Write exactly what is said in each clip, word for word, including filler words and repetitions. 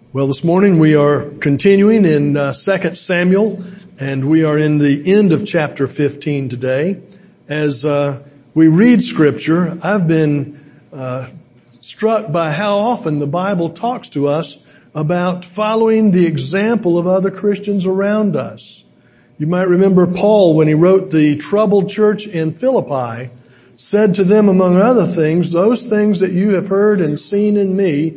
Well, this morning we are continuing in uh, Second Samuel, and we are in the end of chapter fifteen today. As uh, we read Scripture, I've been uh, struck by how often the Bible talks to us about following the example of other Christians around us. You might remember Paul, when he wrote the troubled church in Philippi, said to them, among other things, "Those things that you have heard and seen in me,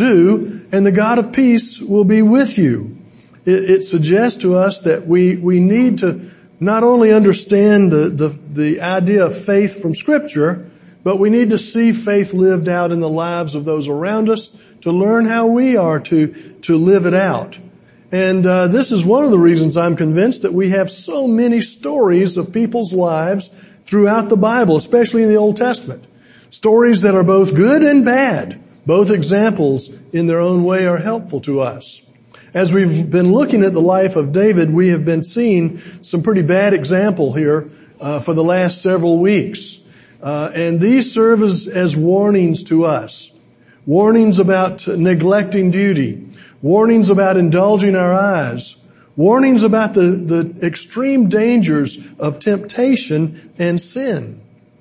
do, and the God of peace will be with you." It, it suggests to us that we, we need to not only understand the, the, the idea of faith from Scripture, but we need to see faith lived out in the lives of those around us to learn how we are to, to live it out. And uh, this is one of the reasons I'm convinced that we have so many stories of people's lives throughout the Bible, especially in the Old Testament. Stories that are both good and bad. Both examples in their own way are helpful to us. As we've been looking at the life of David, we have been seeing some pretty bad example here uh, for the last several weeks. Uh, and these serve as, as warnings to us. Warnings about neglecting duty. Warnings about indulging our eyes. Warnings about the, the extreme dangers of temptation and sin.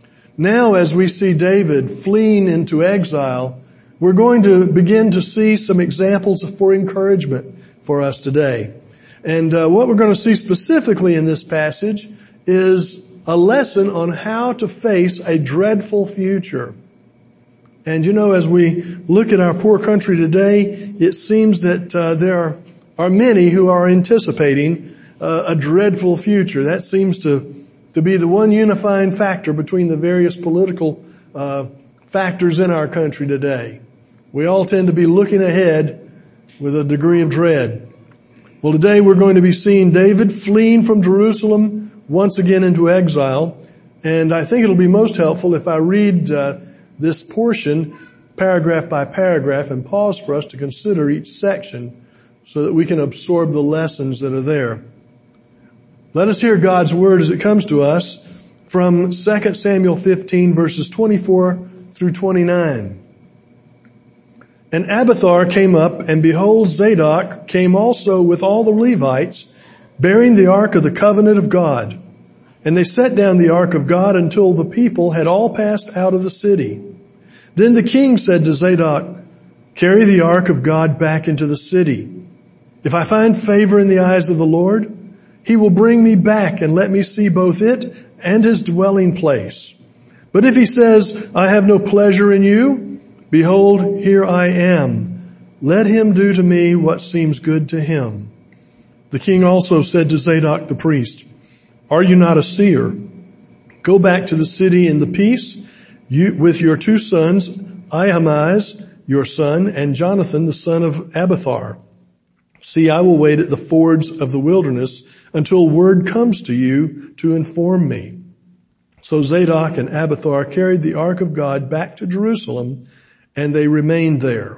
Now, as we see David fleeing into exile, we're going to begin to see some examples for encouragement for us today. And uh, what we're going to see specifically in this passage is a lesson on how to face a dreadful future. And you know, as we look at our poor country today, it seems that uh, there are, are many who are anticipating uh, a dreadful future. That seems to, to be the one unifying factor between the various political uh, factors in our country today. We all tend to be looking ahead with a degree of dread. Well, today we're going to be seeing David fleeing from Jerusalem once again into exile. And I think it'll be most helpful if I read uh, this portion paragraph by paragraph and pause for us to consider each section so that we can absorb the lessons that are there. Let us hear God's word as it comes to us from Second Samuel fifteen, verses twenty-four through twenty-nine. And Abiathar came up, and behold, Zadok came also with all the Levites, bearing the ark of the covenant of God. And they set down the ark of God until the people had all passed out of the city. Then the king said to Zadok, "Carry the ark of God back into the city. If I find favor in the eyes of the Lord, he will bring me back and let me see both it and his dwelling place. But if he says, I have no pleasure in you, behold, here I am. Let him do to me what seems good to him." The king also said to Zadok the priest, "Are you not a seer? Go back to the city in the peace, you, with your two sons, Ahimaaz, your son, and Jonathan, the son of Abiathar. See, I will wait at the fords of the wilderness until word comes to you to inform me." So Zadok and Abiathar carried the ark of God back to Jerusalem, and they remained there.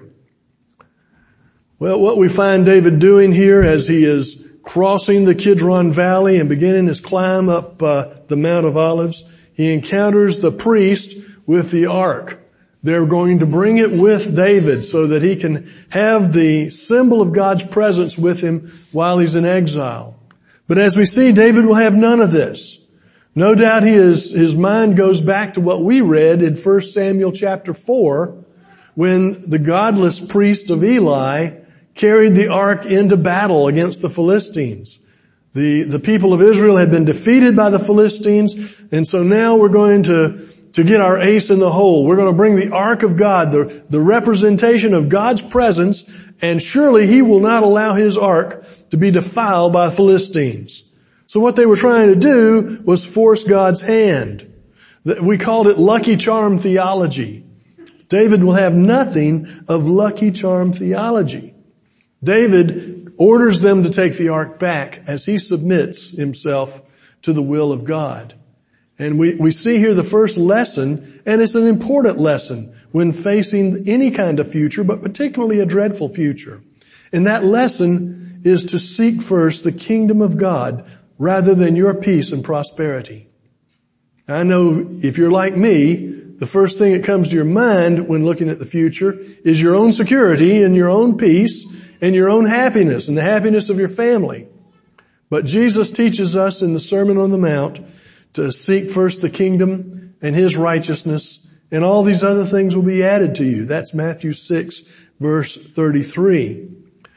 Well, what we find David doing here as he is crossing the Kidron Valley and beginning his climb up uh, the Mount of Olives, he encounters the priest with the ark. They're going to bring it with David so that he can have the symbol of God's presence with him while he's in exile. But as we see, David will have none of this. No doubt he is, his mind goes back to what we read in First Samuel chapter four, when the godless priest of Eli carried the ark into battle against the Philistines. The, the people of Israel had been defeated by the Philistines, and so now we're going to, to get our ace in the hole. We're going to bring the ark of God, the, the representation of God's presence, and surely he will not allow his ark to be defiled by the Philistines. So what they were trying to do was force God's hand. We called it lucky charm theology. David will have nothing of lucky charm theology. David orders them to take the ark back as he submits himself to the will of God. And we, we see here the first lesson, and it's an important lesson when facing any kind of future, but particularly a dreadful future. And that lesson is to seek first the kingdom of God rather than your peace and prosperity. I know if you're like me, the first thing that comes to your mind when looking at the future is your own security and your own peace and your own happiness and the happiness of your family. But Jesus teaches us in the Sermon on the Mount to seek first the kingdom and His righteousness, and all these other things will be added to you. That's Matthew six, verse thirty-three.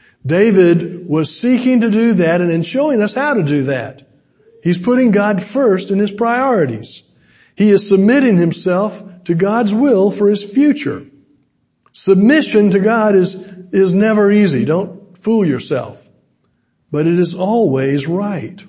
David was seeking to do that and in showing us how to do that. He's putting God first in his priorities. He is submitting himself to God's will for his future. Submission to God is, is never easy. Don't fool yourself. But it is always right.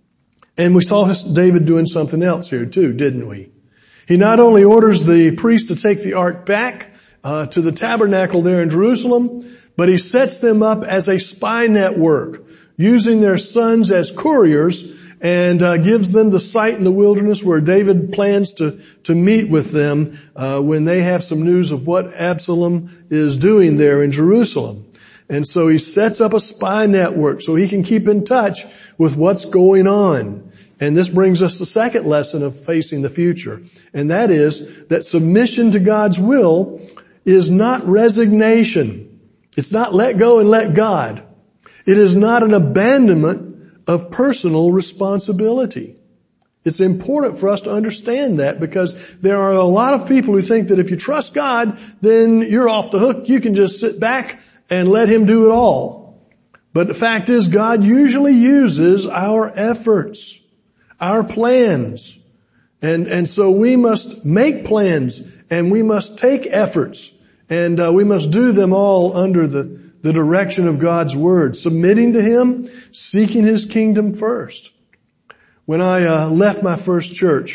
And we saw David doing something else here too, didn't we? He not only orders the priest to take the ark back uh, to the tabernacle there in Jerusalem, but he sets them up as a spy network, using their sons as couriers, and uh, gives them the site in the wilderness where David plans to to meet with them uh, when they have some news of what Absalom is doing there in Jerusalem. And so he sets up a spy network so he can keep in touch with what's going on. And this brings us to the second lesson of facing the future. And that is that submission to God's will is not resignation. It's not let go and let God. It is not an abandonment of personal responsibility. It's important for us to understand that, because there are a lot of people who think that if you trust God, then you're off the hook. You can just sit back and let Him do it all. But the fact is, God usually uses our efforts, our plans. And, and so we must make plans, and we must take efforts, and uh, we must do them all under the, the direction of God's Word, submitting to Him, seeking His kingdom first. When I uh, left my first church,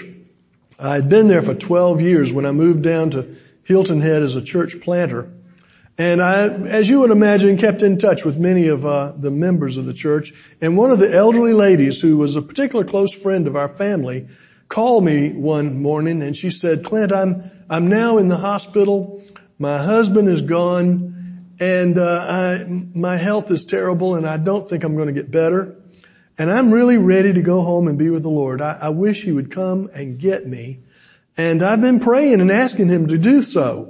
I had been there for twelve years when I moved down to Hilton Head as a church planter. And I, as you would imagine, kept in touch with many of uh, the members of the church. And one of the elderly ladies, who was a particular close friend of our family, called me one morning and she said, "Clint, I'm I'm now in the hospital. My husband is gone, and uh, I, my health is terrible, and I don't think I'm going to get better. And I'm really ready to go home and be with the Lord. I, I wish He would come and get me. And I've been praying and asking Him to do so.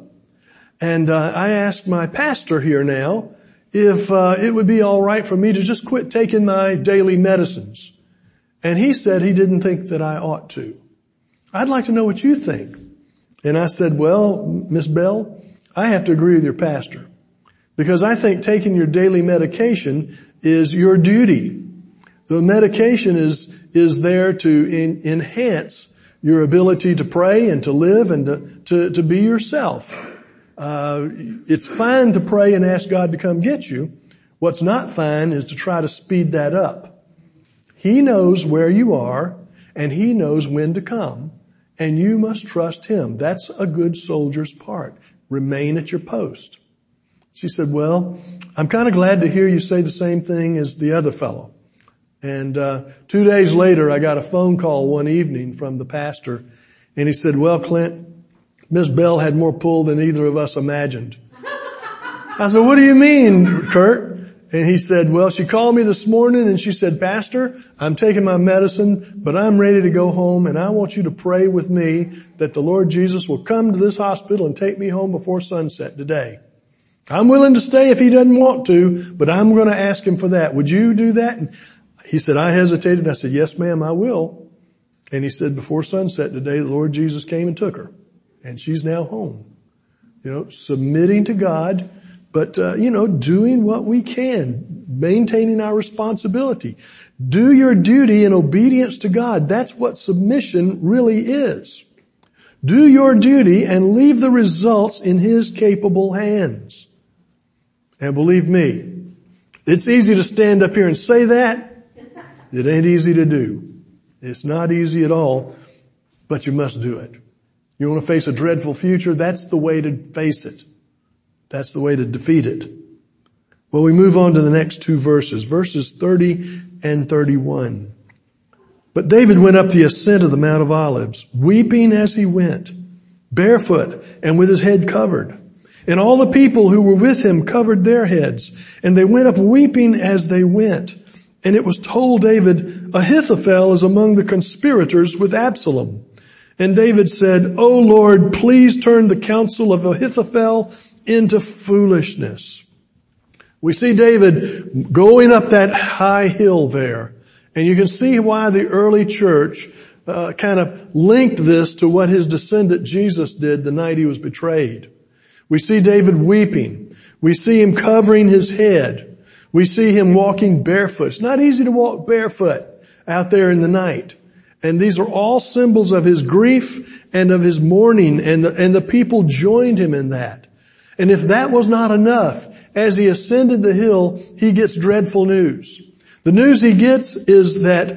And uh, I asked my pastor here now if uh, it would be all right for me to just quit taking my daily medicines. And he said he didn't think that I ought to. I'd like to know what you think." And I said, "Well, Miss Bell, I have to agree with your pastor, because I think taking your daily medication is your duty. The medication is is there to in, enhance your ability to pray and to live and to to, to be yourself. Uh, it's fine to pray and ask God to come get you. What's not fine is to try to speed that up. He knows where you are, and He knows when to come, and you must trust Him. That's a good soldier's part. Remain at your post." She said, "Well, I'm kind of glad to hear you say the same thing as the other fellow." And uh two days later, I got a phone call one evening from the pastor, and he said, "Well, Clint, Miss Bell had more pull than either of us imagined." I said, "What do you mean, Kurt?" And he said, "Well, she called me this morning and she said, 'Pastor, I'm taking my medicine, but I'm ready to go home, and I want you to pray with me that the Lord Jesus will come to this hospital and take me home before sunset today. I'm willing to stay if He doesn't want to, but I'm going to ask Him for that. Would you do that?' And he said, I hesitated. I said, 'Yes, ma'am, I will.' And he said, before sunset today, the Lord Jesus came and took her. And she's now home." You know, submitting to God, but, uh, you know, doing what we can, maintaining our responsibility. Do your duty in obedience to God. That's what submission really is. Do your duty and leave the results in His capable hands. And believe me, it's easy to stand up here and say that. It ain't easy to do. It's not easy at all, but you must do it. You want to face a dreadful future? That's the way to face it. That's the way to defeat it. Well, we move on to the next two verses, verses thirty and thirty-one. "But David went up the ascent of the Mount of Olives, weeping as he went, barefoot and with his head covered. And all the people who were with him covered their heads, and they went up weeping as they went. And it was told David, Ahithophel is among the conspirators with Absalom. And David said, O Lord, please turn the counsel of Ahithophel into foolishness." We see David going up that high hill there, and you can see why the early church uh, kind of linked this to what his descendant Jesus did the night he was betrayed. We see David weeping. We see him covering his head. We see him walking barefoot. It's not easy to walk barefoot out there in the night. And these are all symbols of his grief and of his mourning, and the, and the people joined him in that. And if that was not enough, as he ascended the hill, he gets dreadful news. The news he gets is that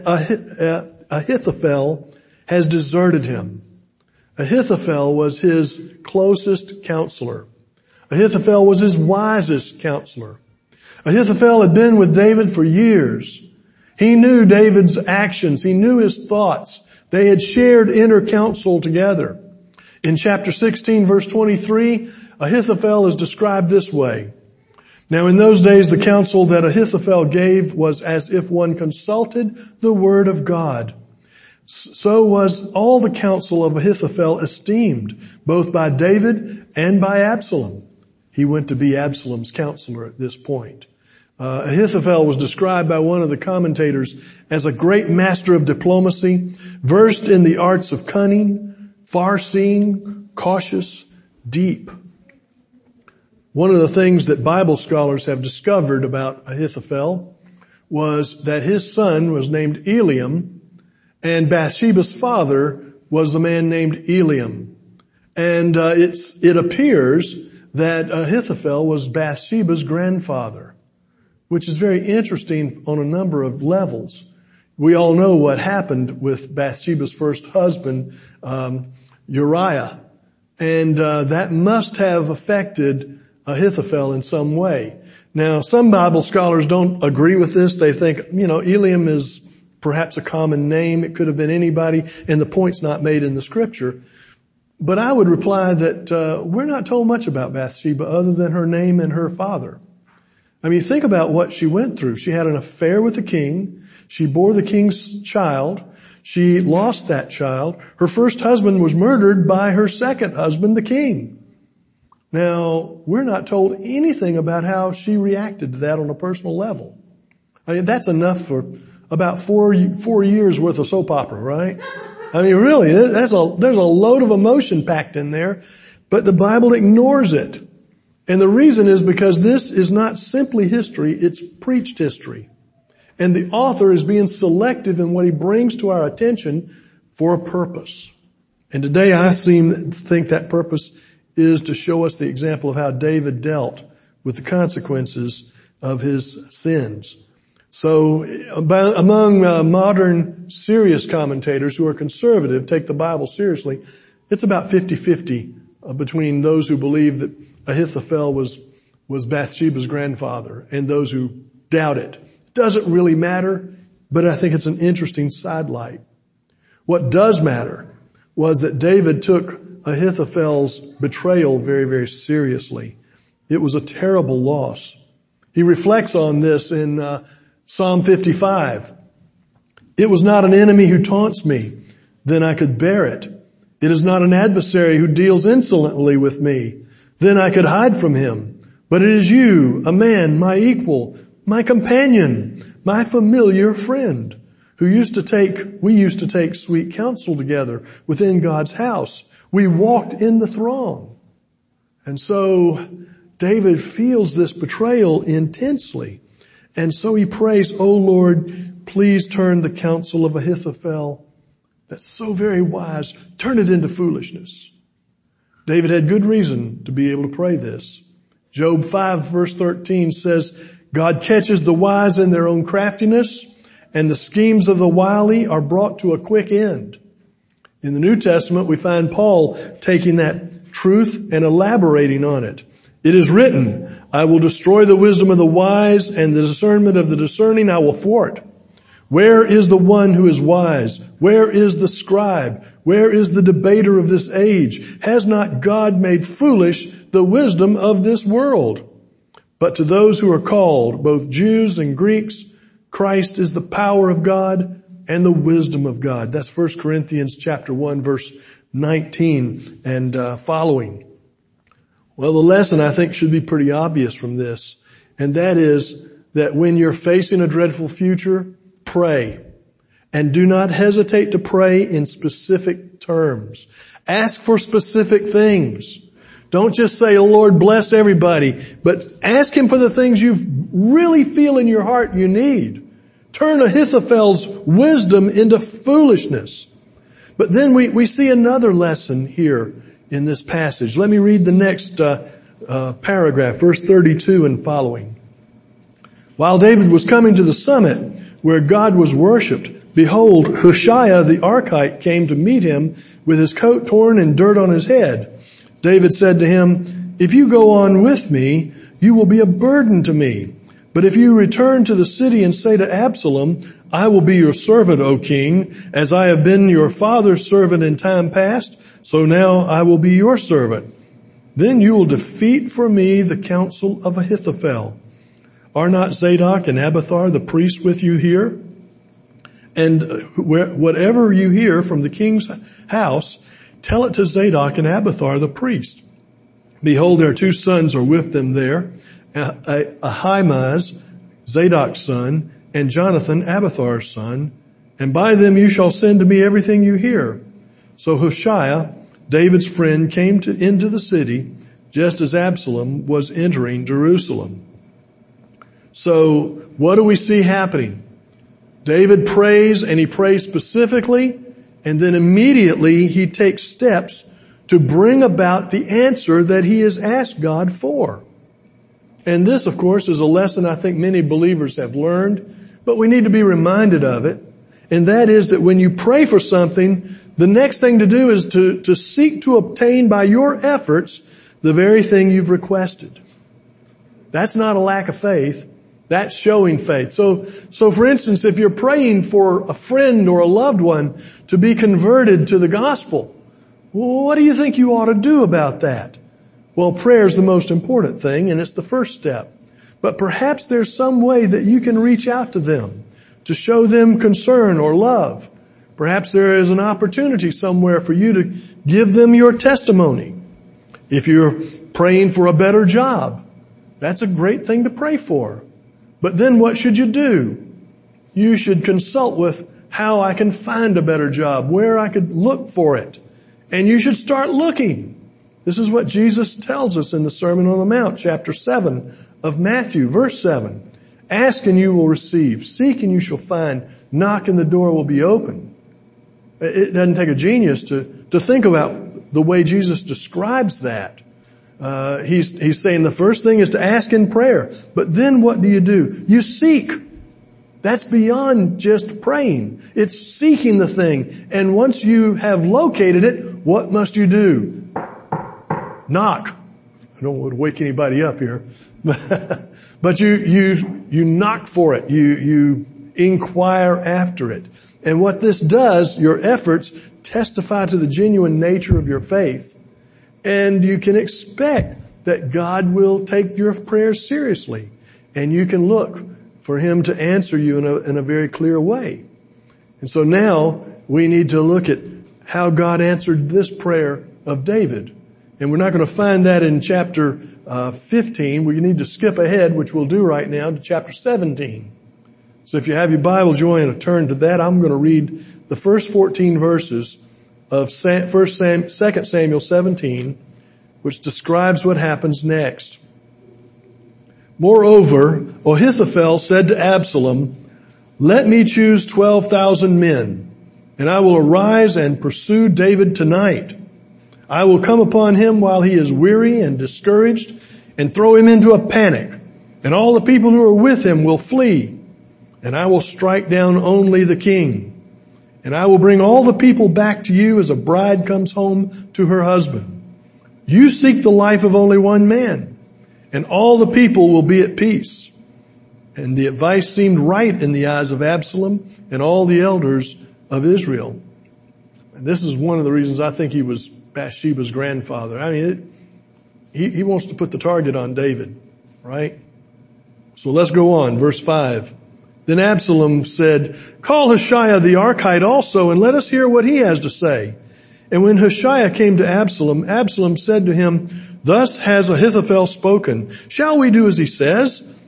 Ahithophel has deserted him. Ahithophel was his closest counselor. Ahithophel was his wisest counselor. Ahithophel had been with David for years. He knew David's actions. He knew his thoughts. They had shared inner counsel together. In chapter sixteen, verse twenty-three, Ahithophel is described this way. Now in those days the counsel that Ahithophel gave was as if one consulted the word of God. So was all the counsel of Ahithophel esteemed, both by David and by Absalom. He went to be Absalom's counselor at this point. Uh, Ahithophel was described by one of the commentators as a great master of diplomacy, versed in the arts of cunning, far-seeing, cautious, deep. One of the things that Bible scholars have discovered about Ahithophel was that his son was named Eliam, and Bathsheba's father was a man named Eliam. And uh, it's it appears that Ahithophel was Bathsheba's grandfather, which is very interesting on a number of levels. We all know what happened with Bathsheba's first husband, um, Uriah, and uh, that must have affected Ahithophel in some way. Now, some Bible scholars don't agree with this. They think, you know, Eliam is perhaps a common name. It could have been anybody, and the point's not made in the scripture. But I would reply that uh, we're not told much about Bathsheba other than her name and her father. I mean, think about what she went through. She had an affair with the king. She bore the king's child. She lost that child. Her first husband was murdered by her second husband, the king. Now, we're not told anything about how she reacted to that on a personal level. I mean, that's enough for about four, four years worth of soap opera, right? I mean, really, that's a, there's a load of emotion packed in there, but the Bible ignores it. And the reason is because this is not simply history, it's preached history. And the author is being selective in what he brings to our attention for a purpose. And today I seem to think that purpose is to show us the example of how David dealt with the consequences of his sins. So among uh, modern serious commentators who are conservative, take the Bible seriously, it's about fifty-fifty uh, between those who believe that Ahithophel was, was Bathsheba's grandfather and those who doubt it. It doesn't really matter, but I think it's an interesting sidelight. What does matter was that David took Ahithophel's betrayal very, very seriously. It was a terrible loss. He reflects on this in uh, Psalm fifty-five. It was not an enemy who taunts me, then I could bear it. It is not an adversary who deals insolently with me, then I could hide from him. But it is you, a man, my equal, my companion, my familiar friend, who used to take, we used to take sweet counsel together within God's house. We walked in the throng. And so David feels this betrayal intensely. And so he prays, "O Lord, please turn the counsel of Ahithophel, that's so very wise, turn it into foolishness." David had good reason to be able to pray this. Job five verse thirteen says, "God catches the wise in their own craftiness, and the schemes of the wily are brought to a quick end." In the New Testament, we find Paul taking that truth and elaborating on it. It is written, "I will destroy the wisdom of the wise, and the discernment of the discerning I will thwart. Where is the one who is wise? Where is the scribe? Where is the debater of this age? Has not God made foolish the wisdom of this world? But to those who are called, both Jews and Greeks, Christ is the power of God and the wisdom of God." That's First Corinthians chapter one, verse nineteen and uh, following. Well, the lesson I think should be pretty obvious from this And that is that when you're facing a dreadful future, pray. And do not hesitate to pray in specific terms. Ask for specific things. Don't just say, oh Lord, bless everybody, but ask Him for the things you really feel in your heart you need. Turn Ahithophel's wisdom into foolishness. But then we, we see another lesson here in this passage. Let me read the next uh, uh, paragraph, verse thirty-two and following. While David was coming to the summit where God was worshipped, behold, Hushai the Archite came to meet him with his coat torn and dirt on his head. David said to him, if you go on with me, you will be a burden to me. But if you return to the city and say to Absalom, I will be your servant, O king, as I have been your father's servant in time past, so now I will be your servant. Then you will defeat for me the counsel of Ahithophel. Are not Zadok and Abiathar the priests with you here? And whatever you hear from the king's house, tell it to Zadok and Abiathar the priest. Behold, their two sons are with them there, Ahimaaz, Zadok's son, and Jonathan, Abiathar's son, and by them you shall send to me everything you hear. So Hushai, David's friend, came to, into the city just as Absalom was entering Jerusalem. So what do we see happening? David prays, and he prays specifically, and then immediately he takes steps to bring about the answer that he has asked God for. And this, of course, is a lesson I think many believers have learned, but we need to be reminded of it. And that is that when you pray for something, the next thing to do is to, to seek to obtain by your efforts the very thing you've requested. That's not a lack of faith. That's showing faith. So, so for instance, if you're praying for a friend or a loved one to be converted to the gospel, well, what do you think you ought to do about that? Well, prayer is the most important thing, and it's the first step. But perhaps there's some way that you can reach out to them to show them concern or love. Perhaps there is an opportunity somewhere for you to give them your testimony. If you're praying for a better job, that's a great thing to pray for. But then what should you do? You should consult with how I can find a better job, where I could look for it. And you should start looking. This is what Jesus tells us in the Sermon on the Mount, chapter seven of Matthew, verse seven. Ask and you will receive. Seek and you shall find. Knock and the door will be open. It doesn't take a genius to, to think about the way Jesus describes that. Uh, he's, he's saying the first thing is to ask in prayer. But then what do you do? You seek. That's beyond just praying. It's seeking the thing. And once you have located it, what must you do? Knock. I don't want to wake anybody up here. But you, you, you knock for it. You, you inquire after it. And what this does, your efforts testify to the genuine nature of your faith. And you can expect that God will take your prayers seriously. And you can look for Him to answer you in a, in a very clear way. And so now we need to look at how God answered this prayer of David. And we're not going to find that in chapter uh, fifteen. We need to skip ahead, which we'll do right now, to chapter seventeen. So if you have your Bibles, you want to turn to that. I'm going to read the first fourteen verses of First Sam, Second Samuel seventeen, which describes what happens next. Moreover, Ahithophel said to Absalom, let me choose twelve thousand men, and I will arise and pursue David tonight. I will come upon him while he is weary and discouraged, and throw him into a panic, and all the people who are with him will flee, and I will strike down only the king. And I will bring all the people back to you as a bride comes home to her husband. You seek the life of only one man, and all the people will be at peace. And the advice seemed right in the eyes of Absalom and all the elders of Israel. And this is one of the reasons I think he was Bathsheba's grandfather. I mean, it, he, he wants to put the target on David, right? So let's go on. Verse five. Then Absalom said, call Hushai the Archite also, and let us hear what he has to say. And when Hushai came to Absalom, Absalom said to him, thus has Ahithophel spoken. Shall we do as he says?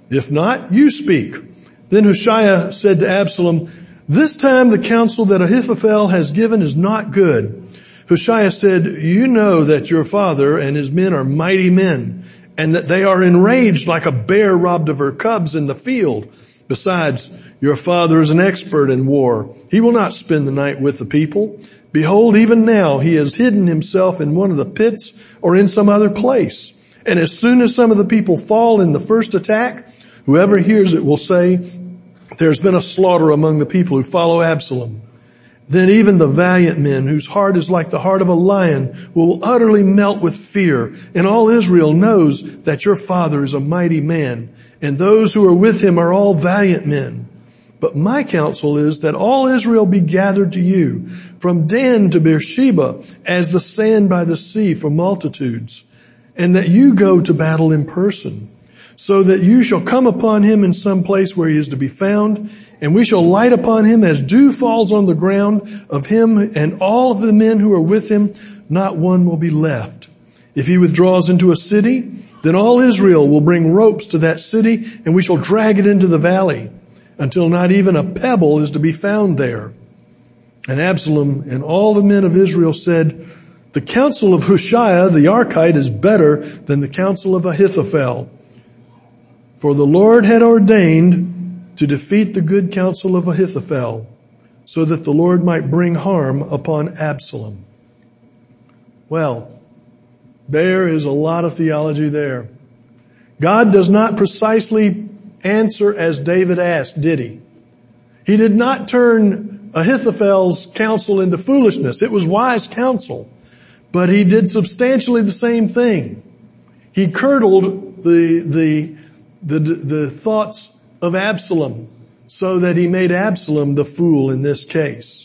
If not, you speak." Then Hushai said to Absalom, "This time the counsel that Ahithophel has given is not good." Hushai said, "You know that your father and his men are mighty men, and that they are enraged like a bear robbed of her cubs in the field. Besides, your father is an expert in war. He will not spend the night with the people. Behold, even now he has hidden himself in one of the pits or in some other place. And as soon as some of the people fall in the first attack, whoever hears it will say, 'There's been a slaughter among the people who follow Absalom.' Then even the valiant men, whose heart is like the heart of a lion, will utterly melt with fear. And all Israel knows that your father is a mighty man, and those who are with him are all valiant men. But my counsel is that all Israel be gathered to you, from Dan to Beersheba, as the sand by the sea for multitudes, and that you go to battle in person, so that you shall come upon him in some place where he is to be found, and we shall light upon him as dew falls on the ground of him and all of the men who are with him, not one will be left. If he withdraws into a city, then all Israel will bring ropes to that city, and we shall drag it into the valley, until not even a pebble is to be found there." And Absalom and all the men of Israel said, "The counsel of Hushai the Archite is better than the counsel of Ahithophel." For the Lord had ordained to defeat the good counsel of Ahithophel, so that the Lord might bring harm upon Absalom. Well, there is a lot of theology there. God does not precisely answer as David asked, did he? He did not turn Ahithophel's counsel into foolishness. It was wise counsel. But he did substantially the same thing. He curdled the, the, the, the thoughts of Absalom, so that he made Absalom the fool in this case.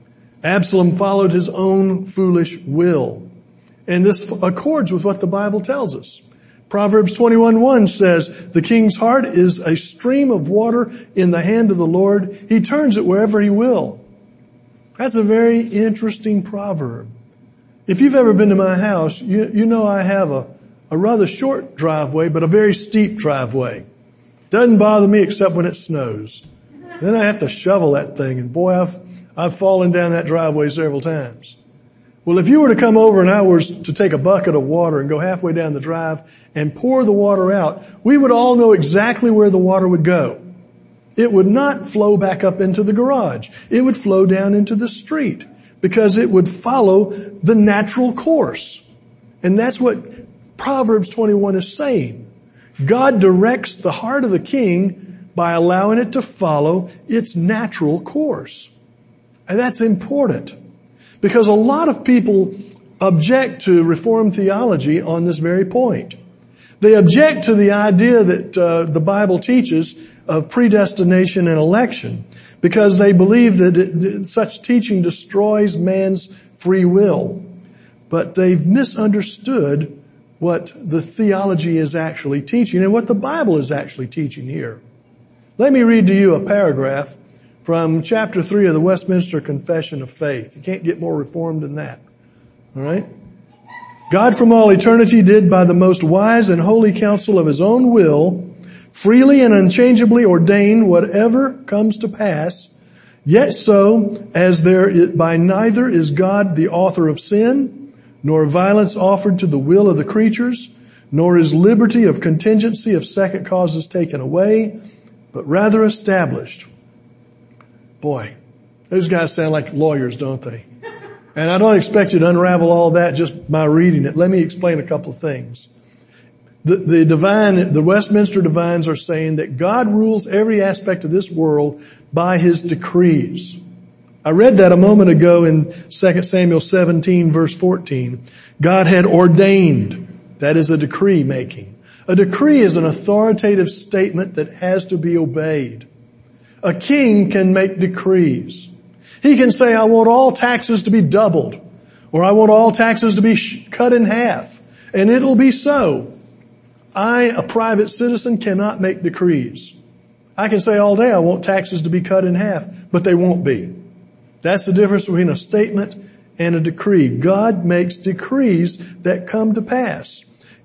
Absalom followed his own foolish will. And this accords with what the Bible tells us. Proverbs twenty-one one says, "The king's heart is a stream of water in the hand of the Lord. He turns it wherever he will." That's a very interesting proverb. If you've ever been to my house, you, you know I have a, a rather short driveway, but a very steep driveway. Doesn't bother me except when it snows. Then I have to shovel that thing, and boy, I've, I've fallen down that driveway several times. Well, if you were to come over and I was to take a bucket of water and go halfway down the drive and pour the water out, we would all know exactly where the water would go. It would not flow back up into the garage. It would flow down into the street, because it would follow the natural course. And that's what Proverbs twenty-one is saying. God directs the heart of the king by allowing it to follow its natural course. And that's important, because a lot of people object to Reformed theology on this very point. They object to the idea that uh, the Bible teaches of predestination and election, because they believe that it, such teaching destroys man's free will. But they've misunderstood what the theology is actually teaching and what the Bible is actually teaching here. Let me read to you a paragraph from chapter three of the Westminster Confession of Faith. You can't get more reformed than that. All right? "God from all eternity did by the most wise and holy counsel of his own will freely and unchangeably ordain whatever comes to pass, yet so as there is, by neither is God the author of sin, nor violence offered to the will of the creatures, nor is liberty of contingency of second causes taken away, but rather established." Boy, those guys sound like lawyers, don't they? And I don't expect you to unravel all that just by reading it. Let me explain a couple of things. The, the divine, the Westminster divines are saying that God rules every aspect of this world by his decrees. I read that a moment ago in Second Samuel seventeen verse fourteen. God had ordained. That is a decree making. A decree is an authoritative statement that has to be obeyed. A king can make decrees. He can say, "I want all taxes to be doubled," or "I want all taxes to be sh- cut in half," and it'll be so. I, a private citizen, cannot make decrees. I can say all day, "I want taxes to be cut in half," but they won't be. That's the difference between a statement and a decree. God makes decrees that come to pass.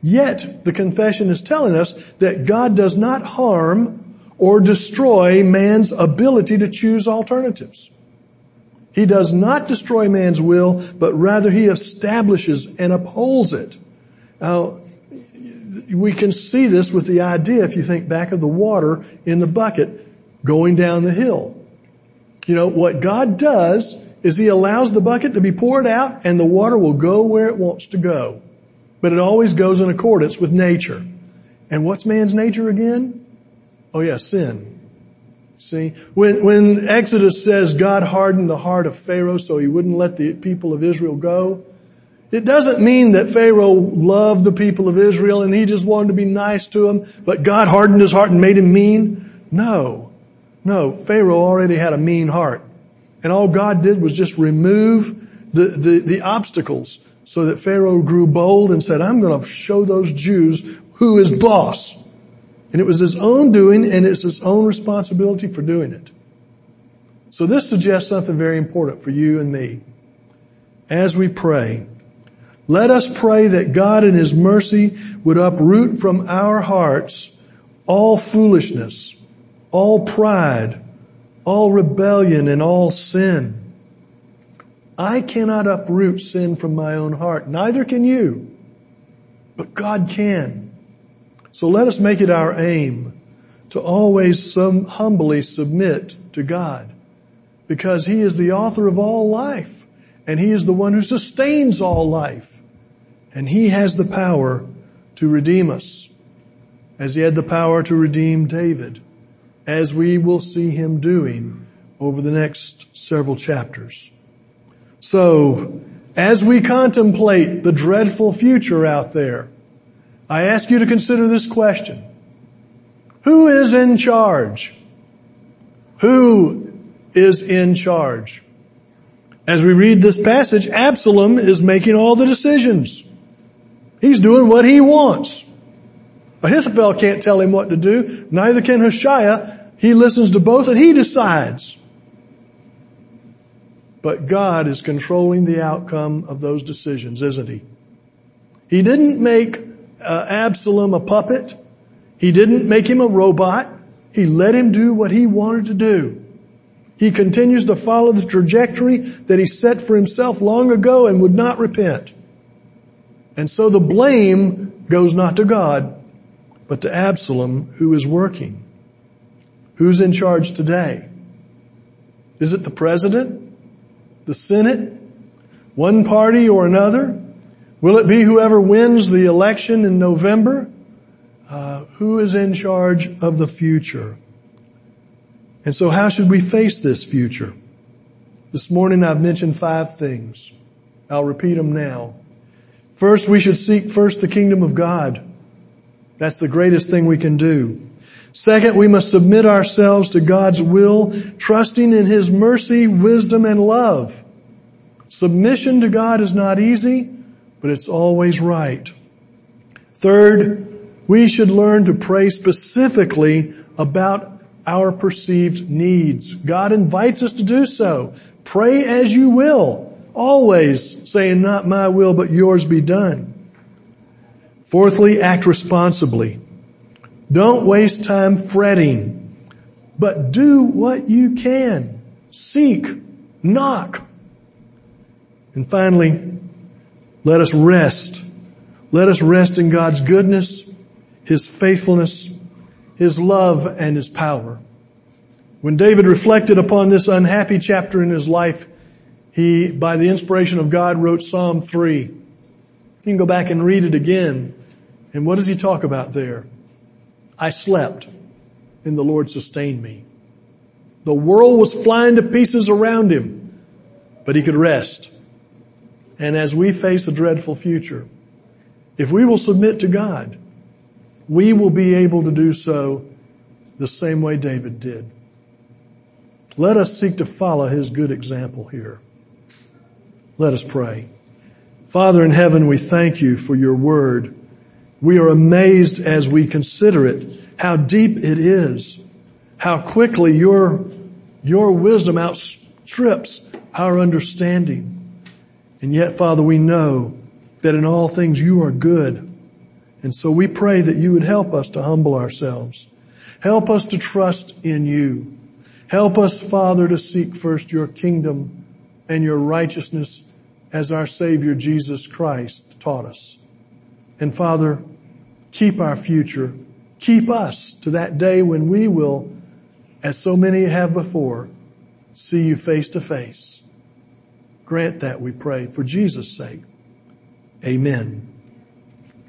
Yet, the confession is telling us that God does not harm or destroy man's ability to choose alternatives. He does not destroy man's will, but rather He establishes and upholds it. Now, we can see this with the idea, if you think back of the water in the bucket going down the hill. You know, what God does is He allows the bucket to be poured out and the water will go where it wants to go. But it always goes in accordance with nature. And what's man's nature again? Oh yeah, sin. See, when, when Exodus says God hardened the heart of Pharaoh so he wouldn't let the people of Israel go, it doesn't mean that Pharaoh loved the people of Israel and he just wanted to be nice to them, but God hardened his heart and made him mean. No. No, Pharaoh already had a mean heart. And all God did was just remove the, the, the obstacles so that Pharaoh grew bold and said, I'm going to show those Jews who is boss. And it was his own doing and it's his own responsibility for doing it. So this suggests something very important for you and me. As we pray, let us pray that God in His mercy would uproot from our hearts all foolishness, all pride, all rebellion, and all sin. I cannot uproot sin from my own heart. Neither can you. But God can. So let us make it our aim to always some humbly submit to God, because He is the author of all life and He is the one who sustains all life, and He has the power to redeem us as He had the power to redeem David, as we will see Him doing over the next several chapters. So, as we contemplate the dreadful future out there, I ask you to consider this question. Who is in charge? Who is in charge? As we read this passage, Absalom is making all the decisions. He's doing what he wants. Ahithophel can't tell him what to do. Neither can Hushai. He listens to both and he decides. But God is controlling the outcome of those decisions, isn't He? He didn't make uh, Absalom a puppet. He didn't make him a robot. He let him do what he wanted to do. He continues to follow the trajectory that he set for himself long ago and would not repent. And so the blame goes not to God, but to Absalom, who is working. Who's in charge today? Is it the president? The Senate? One party or another? Will it be whoever wins the election in November? Uh, who is in charge of the future? And so how should we face this future? This morning I've mentioned five things. I'll repeat them now. First, we should seek first the kingdom of God. That's the greatest thing we can do. Second, we must submit ourselves to God's will, trusting in His mercy, wisdom, and love. Submission to God is not easy, but it's always right. Third, we should learn to pray specifically about our perceived needs. God invites us to do so. Pray as you will, always saying, not my will, but yours be done. Fourthly, act responsibly. Don't waste time fretting, but do what you can. Seek, knock. And finally, let us rest. Let us rest in God's goodness, His faithfulness, His love, and His power. When David reflected upon this unhappy chapter in his life, he, by the inspiration of God, wrote Psalm three. You can go back and read it again. And what does he talk about there? I slept, and the Lord sustained me. The world was flying to pieces around him, but he could rest. And as we face a dreadful future, if we will submit to God, we will be able to do so the same way David did. Let us seek to follow his good example here. Let us pray. Father in heaven, we thank you for your word. We are amazed as we consider it, how deep it is, how quickly your, your wisdom outstrips our understanding. And yet, Father, we know that in all things you are good, And so we pray that you would help us to humble ourselves. Help us to trust in you. Help us, Father, to seek first your kingdom and your righteousness as our Savior Jesus Christ taught us. And Father, keep our future. Keep us to that day when we will, as so many have before, see you face to face. Grant that, we pray, for Jesus' sake. Amen.